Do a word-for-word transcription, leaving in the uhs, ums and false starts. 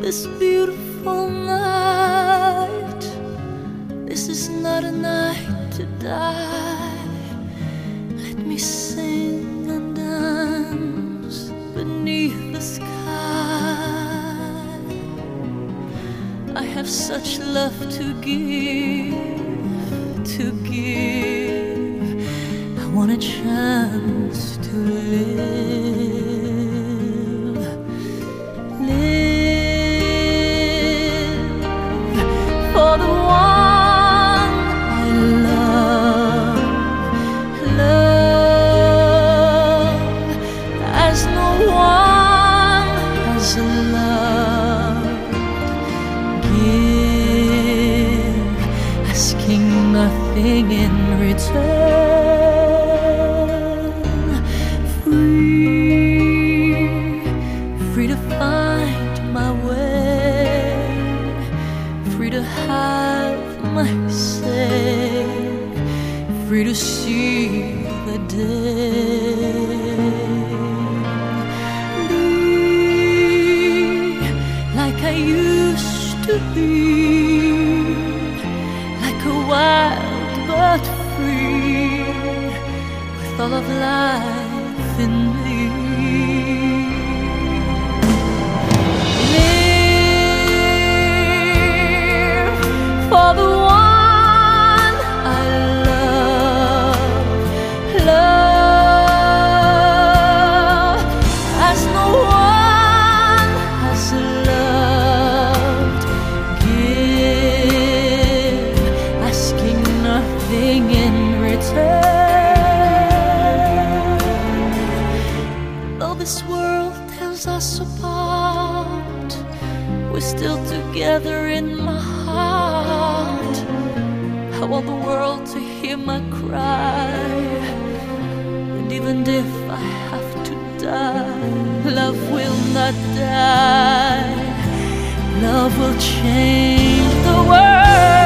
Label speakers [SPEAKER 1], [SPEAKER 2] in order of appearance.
[SPEAKER 1] this beautiful night. This is not a night to die. Let me sing and dance beneath the sky. I have such love to give, to give. I want a chance to live. For the one I love, love as no one has loved. Give, asking nothing in return. Free, free to find my way, free to have my say, free to see the day. Be like I used to be, like a wild but free, with all of life in me. For the one I love, love as no one has loved. Give, asking nothing in return. Though this world tears us apart, we're still together in my heart. I want the world to hear my cry, and even if I have to die, love will not die. Love will change the world.